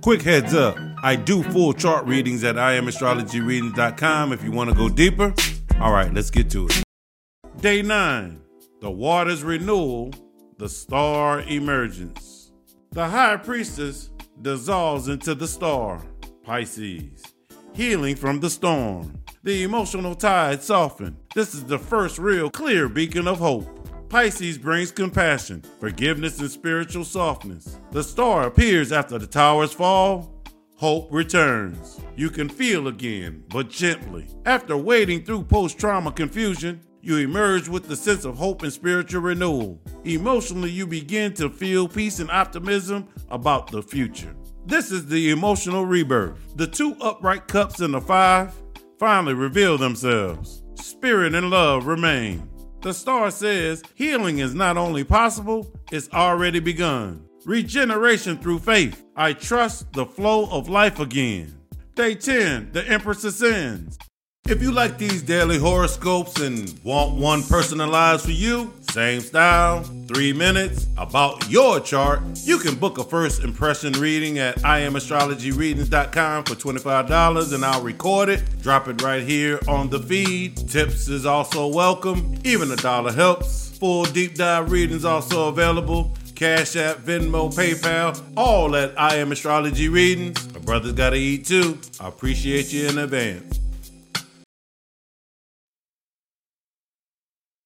Quick heads up, I do full chart readings at IamAstrologyReadings.com if you want to go deeper. All right, let's get to it. Day 9, the water's renewal, the star emergence. The high priestess dissolves into the star, Pisces, healing from the storm. The emotional tide soften. This is the first real clear beacon of hope. Pisces brings compassion, forgiveness, and spiritual softness. The star appears after the towers fall. Hope returns. You can feel again, but gently. After wading through post-trauma confusion, you emerge with the sense of hope and spiritual renewal. Emotionally, you begin to feel peace and optimism about the future. This is the emotional rebirth. The 2 upright cups and the 5 finally reveal themselves. Spirit and love remain. The star says healing is not only possible, it's already begun. Regeneration through faith. I trust the flow of life again. Day 10, the Empress ascends. If you like these daily horoscopes and want one personalized for you, same style, 3 minutes, about your chart, you can book a first impression reading at IamAstrologyReadings.com for $25 and I'll record it, drop it right here on the feed. Tips is also welcome, even $1 helps. Full deep dive readings also available. Cash App, Venmo, PayPal, all at I Am Astrology Readings. My brother's gotta eat too. I appreciate you in advance.